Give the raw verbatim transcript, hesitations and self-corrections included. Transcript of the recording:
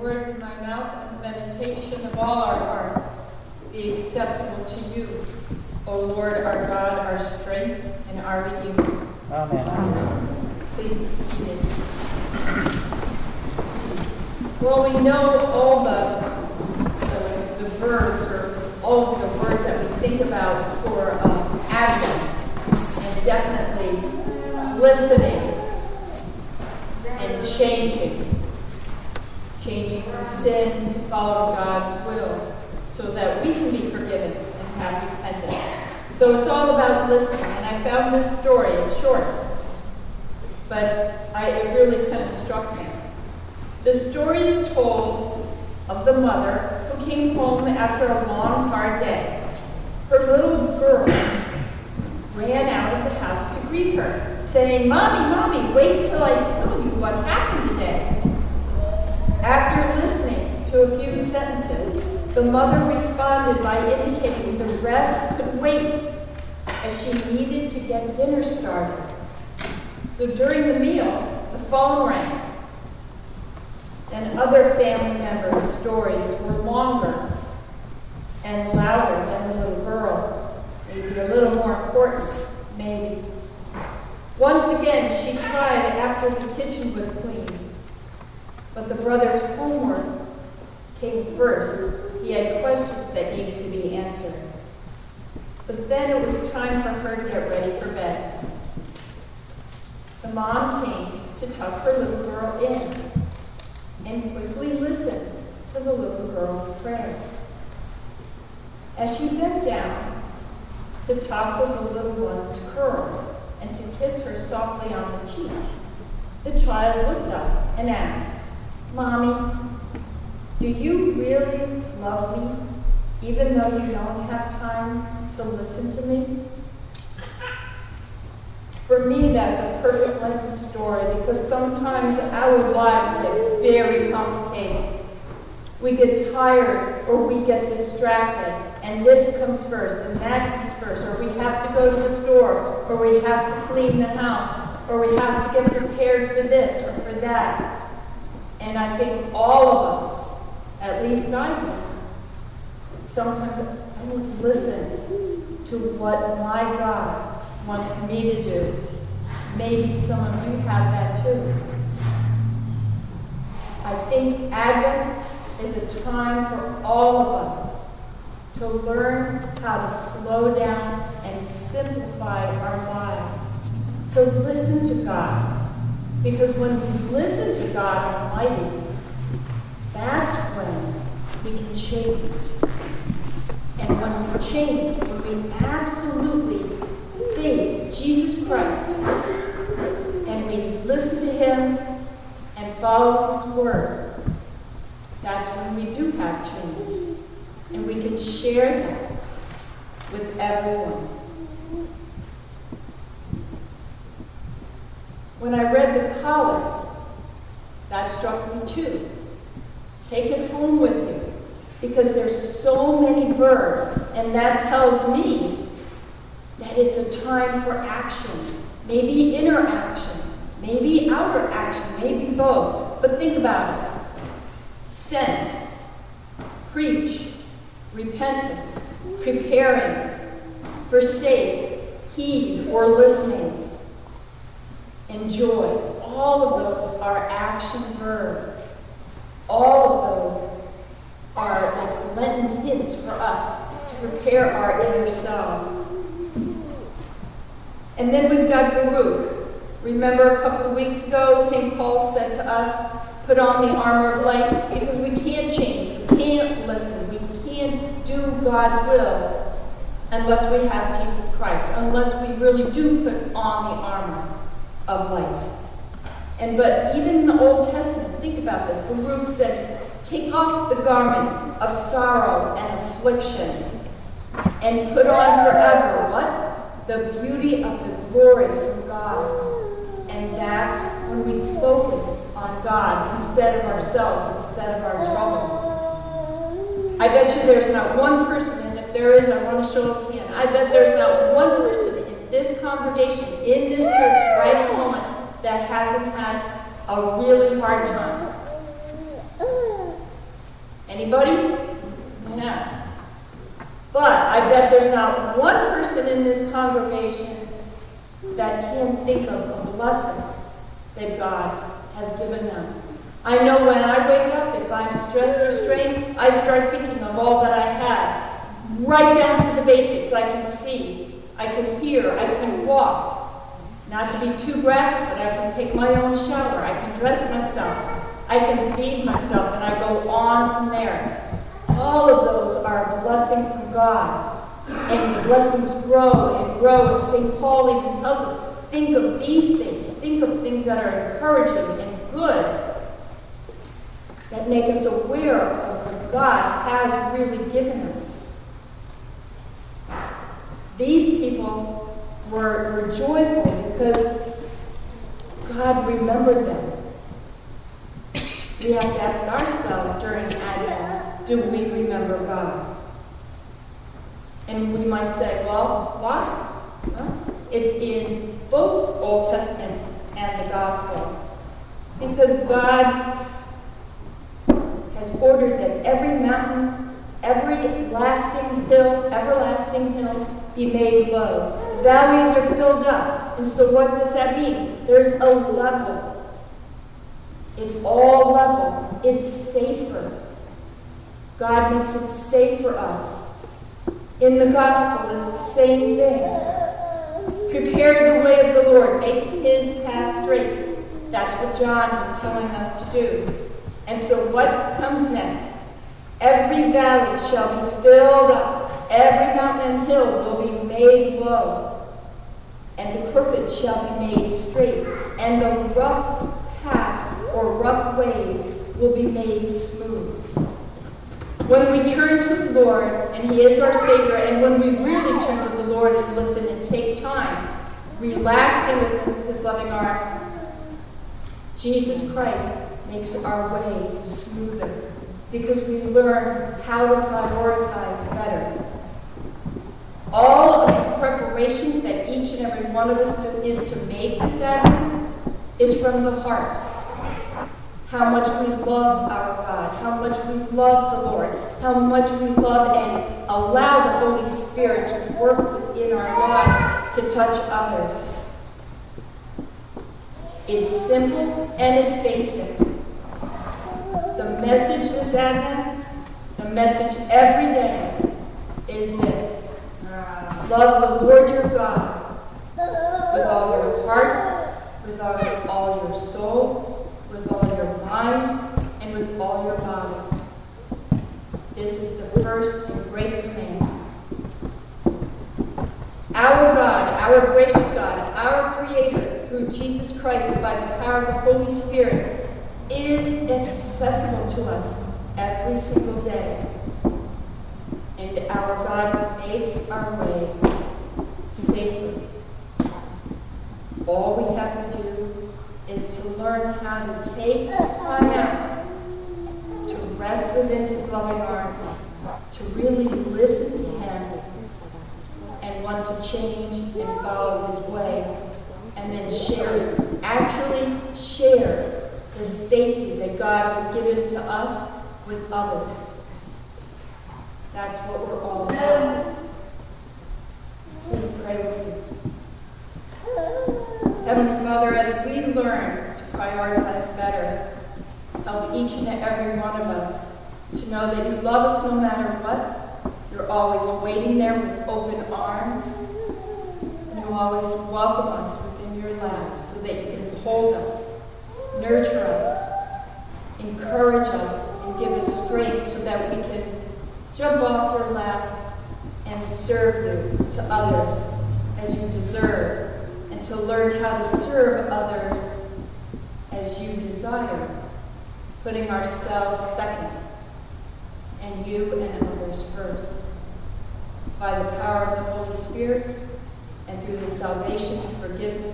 words of my mouth and the meditation of all our hearts be acceptable to you, O Lord, our God, our strength, and our Redeemer. Amen. Amen. Please be seated. Well, we know all the, the, the verbs, or all of the words that we think about for um, Advent, and definitely listening and changing. Changing from sin to follow God's will so that we can be forgiven and have repentance. So it's all about listening. And I found this story. It's short, but I, it really kind of struck me. The story is told of the mother who came home after a long, hard day. Her little girl ran out of the house to greet her, saying, "Mommy, Mommy, wait till I tell you what happened today." After listening to a few sentences, the mother responded by indicating the rest could wait, as she needed to get dinner started. So during the meal, the phone rang, and other family members' stories were longer and louder than the little girl's, maybe a little more important, maybe. Once again, she tried after the kitchen was cleaned. But the brother's homework came first. He had questions that needed to be answered. But then it was time for her to get ready for bed. The mom came to tuck her little girl in and quickly listened to the little girl's prayers. As she bent down to topple the little one's curl and to kiss her softly on the cheek, the child looked up and asked, "Mommy, do you really love me, even though you don't have time to listen to me?" For me, that's a perfect Lenten story, because sometimes our lives get very complicated. We get tired, or we get distracted, and this comes first, and that comes first, or we have to go to the store, or we have to clean the house, or we have to get prepared for this or for that. And I think all of us, at least I do, sometimes I don't listen to what my God wants me to do. Maybe some of you have that too. I think Advent is a time for all of us to learn how to slow down and simplify our lives. To listen to God. Because when we listen to God Almighty, that's when we can change. And when we change, when we absolutely face Jesus Christ, and we listen to Him and follow His Word, that's when we do have change. And we can share that with everyone. When I read the collect, that struck me too. Take it home with you, because there's so many verbs, and that tells me that it's a time for action, maybe inner action, maybe outer action, maybe both. But think about it. Sent, preach, repentance, preparing, forsake, heed, or listening. Enjoy. All of those are action verbs. All of those are like Lenten hints for us to prepare our inner selves. And then we've got Baruch. Remember a couple of weeks ago, Saint Paul said to us, put on the armor of light, because we can't change, we can't listen, we can't do God's will unless we have Jesus Christ, unless we really do put on the armor of light. And but even in the Old Testament, think about this. Baruch said, take off the garment of sorrow and affliction and put on forever what? The beauty of the glory from God. And that's when we focus on God instead of ourselves, instead of our troubles. I bet you there's not one person, and if there is, I want to show up again. I bet there's not one person in this congregation, in this church, right at the moment, that hasn't had a really hard time. Anybody? No. But I bet there's not one person in this congregation that can think of a blessing that God has given them. I know when I wake up, if I'm stressed or strained, I start thinking of all that I had. Right down to the basics. I can see, I can hear, I can walk. Not to be too graphic, but I can take my own shower. I can dress myself. I can feed myself, and I go on from there. All of those are a blessing from God. And the blessings grow and grow. And Saint Paul even tells us, think of these things. Think of things that are encouraging and good, that make us aware of what God has really given us. These people were, were joyful because God remembered them. We have to ask ourselves during Advent, do we remember God? And we might say, well, why? Huh? It's in both Old Testament and the Gospel. Because God has ordered that every mountain, every lasting hill, everlasting hill be made low. The valleys are filled up. And so what does that mean? There's a level. It's all level. It's safer. God makes it safe for us. In the gospel, it's the same thing. Prepare the way of the Lord. Make his path straight. That's what John is telling us to do. And so what comes next? Every valley shall be filled up. Every mountain and hill will be made low. And the crooked shall be made straight. And the rough paths or rough ways will be made smooth. When we turn to the Lord, and he is our Savior, and when we really turn to the Lord and listen and take time, relaxing within his loving arms, Jesus Christ makes our way smoother because we learn how to prioritize better. All of the preparations that each and every one of us to, is to make this Advent is from the heart. How much we love our God, how much we love the Lord, how much we love and allow the Holy Spirit to work within our lives to touch others. It's simple and it's basic. The message this Advent, the message every day is this. Love the Lord your God with all your heart, with all, all your soul, with all your mind, and with all your body. This is the first and great command. Our God, our gracious God, our Creator, through Jesus Christ and by the power of the Holy Spirit, is accessible to us every single day. And our God makes our way safely. All we have to do is to learn how to take time out to rest within his loving arms, to really listen to him and want to change and follow his way, and then share, actually share the safety that God has given to us with others. That's what we're all about. Please pray with me. Heavenly Father, as we learn to prioritize better, help each and every one of us to know that you love us no matter what. You're always waiting there with open arms. And you always welcome us within your lap so that you can hold us, nurture us, encourage us, and give us strength so that we can jump off your lap and serve you to others as you deserve, and to learn how to serve others as you desire, putting ourselves second and you and others first. By the power of the Holy Spirit and through the salvation and forgiveness